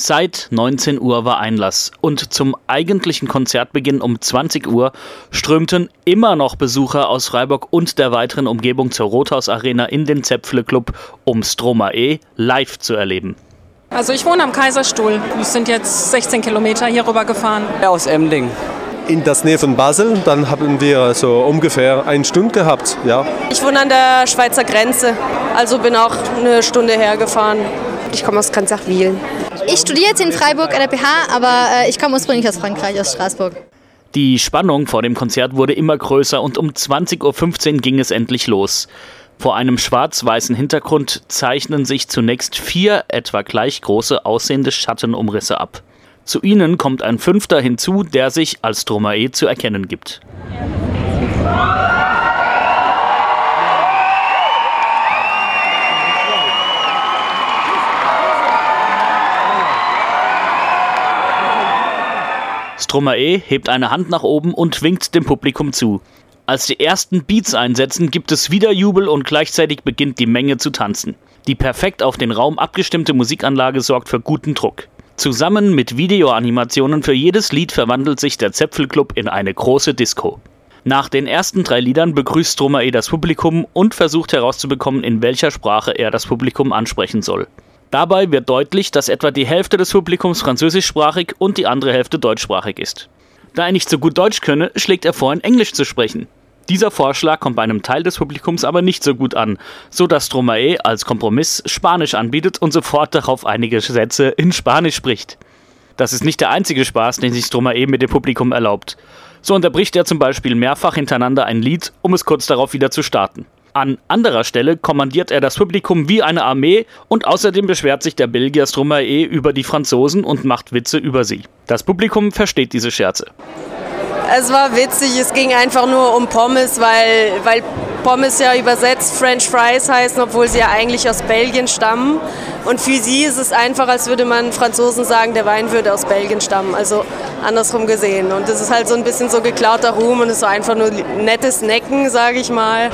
Seit 19 Uhr war Einlass und zum eigentlichen Konzertbeginn um 20 Uhr strömten immer noch Besucher aus Freiburg und der weiteren Umgebung zur Rothaus Arena in den Zäpfle Club, um Stromae live zu erleben. Also ich wohne am Kaiserstuhl. Wir sind jetzt 16 Kilometer hier rüber gefahren. Aus Emding. In der Nähe von Basel, dann haben wir so ungefähr 1 Stunde gehabt, ja. Ich wohne an der Schweizer Grenze, also bin auch eine Stunde hergefahren. Ich komme aus Kanzachwil. Ich studiere jetzt in Freiburg an der PH, aber ich komme ursprünglich aus Frankreich, aus Straßburg. Die Spannung vor dem Konzert wurde immer größer und um 20.15 Uhr ging es endlich los. Vor einem schwarz-weißen Hintergrund zeichnen sich zunächst 4 etwa gleich große aussehende Schattenumrisse ab. Zu ihnen kommt ein 5. hinzu, der sich als Stromae zu erkennen gibt. Stromae hebt eine Hand nach oben und winkt dem Publikum zu. Als die ersten Beats einsetzen, gibt es wieder Jubel und gleichzeitig beginnt die Menge zu tanzen. Die perfekt auf den Raum abgestimmte Musikanlage sorgt für guten Druck. Zusammen mit Videoanimationen für jedes Lied verwandelt sich der Zäpfle-Club in eine große Disco. Nach den ersten 3 Liedern begrüßt Stromae das Publikum und versucht herauszubekommen, in welcher Sprache er das Publikum ansprechen soll. Dabei wird deutlich, dass etwa die Hälfte des Publikums französischsprachig und die andere Hälfte deutschsprachig ist. Da er nicht so gut Deutsch könne, schlägt er vor, in Englisch zu sprechen. Dieser Vorschlag kommt bei einem Teil des Publikums aber nicht so gut an, so dass Stromae als Kompromiss Spanisch anbietet und sofort darauf einige Sätze in Spanisch spricht. Das ist nicht der einzige Spaß, den sich Stromae mit dem Publikum erlaubt. So unterbricht er zum Beispiel mehrfach hintereinander ein Lied, um es kurz darauf wieder zu starten. An anderer Stelle kommandiert er das Publikum wie eine Armee und außerdem beschwert sich der Belgier Stromae über die Franzosen und macht Witze über sie. Das Publikum versteht diese Scherze. Es war witzig, es ging einfach nur um Pommes, weil Pommes ja übersetzt French Fries heißen, obwohl sie ja eigentlich aus Belgien stammen. Und für sie ist es einfach, als würde man Franzosen sagen, der Wein würde aus Belgien stammen, also andersrum gesehen. Und das ist halt so ein bisschen so geklauter Ruhm und es ist so einfach nur nettes Necken, sage ich mal.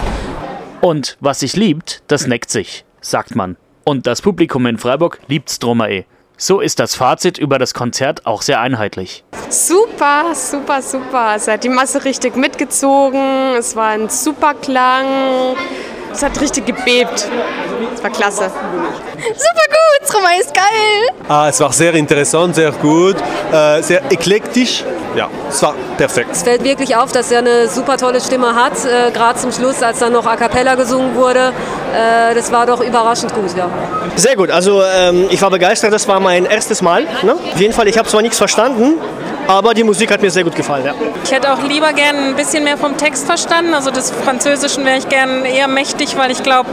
Und was sich liebt, das neckt sich, sagt man. Und das Publikum in Freiburg liebt Stromae. So ist das Fazit über das Konzert auch sehr einheitlich. Super, super, super. Es hat die Masse richtig mitgezogen. Es war ein super Klang. Es hat richtig gebebt. Es war klasse. Super gut, Stromae ist geil. Es war sehr interessant, sehr gut, sehr eklektisch. Ja, es war perfekt. Es fällt wirklich auf, dass er eine super tolle Stimme hat, gerade zum Schluss, als dann noch A Cappella gesungen wurde. Das war doch überraschend gut, ja. Sehr gut, also ich war begeistert, das war mein erstes Mal. Ne? Auf jeden Fall, ich habe zwar nichts verstanden, aber die Musik hat mir sehr gut gefallen. Ja. Ich hätte auch lieber gern ein bisschen mehr vom Text verstanden. Also des Französischen wäre ich gern eher mächtig, weil ich glaube,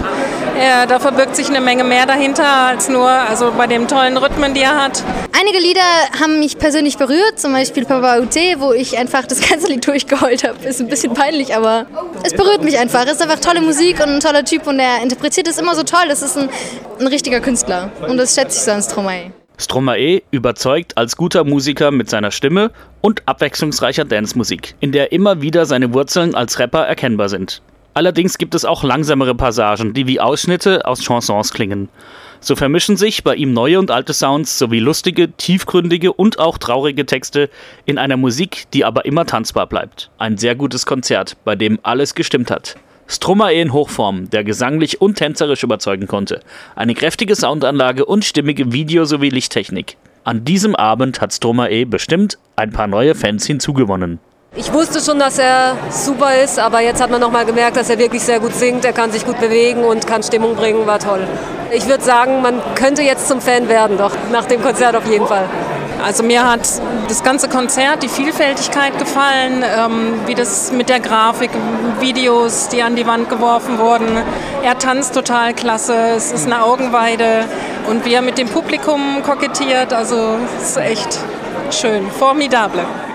da verbirgt sich eine Menge mehr dahinter als nur bei den tollen Rhythmen, die er hat. Einige Lieder haben mich persönlich berührt, zum Beispiel Papa Ute, wo ich einfach das ganze Lied durchgeheult habe. Ist ein bisschen peinlich, aber es berührt mich einfach. Es ist einfach tolle Musik und ein toller Typ und er interpretiert es immer so toll. Das ist ein richtiger Künstler und das schätze ich so an Stromae. Stromae überzeugt als guter Musiker mit seiner Stimme und abwechslungsreicher Dancemusik, in der immer wieder seine Wurzeln als Rapper erkennbar sind. Allerdings gibt es auch langsamere Passagen, die wie Ausschnitte aus Chansons klingen. So vermischen sich bei ihm neue und alte Sounds sowie lustige, tiefgründige und auch traurige Texte in einer Musik, die aber immer tanzbar bleibt. Ein sehr gutes Konzert, bei dem alles gestimmt hat. Stromae in Hochform, der gesanglich und tänzerisch überzeugen konnte. Eine kräftige Soundanlage und stimmige Video- sowie Lichttechnik. An diesem Abend hat Stromae bestimmt ein paar neue Fans hinzugewonnen. Ich wusste schon, dass er super ist, aber jetzt hat man noch mal gemerkt, dass er wirklich sehr gut singt. Er kann sich gut bewegen und kann Stimmung bringen, war toll. Ich würde sagen, man könnte jetzt zum Fan werden, doch nach dem Konzert auf jeden Fall. Also mir hat das ganze Konzert, die Vielfältigkeit gefallen, wie das mit der Grafik, Videos, die an die Wand geworfen wurden. Er tanzt total klasse, es ist eine Augenweide und wie er mit dem Publikum kokettiert, also es ist echt schön, formidable.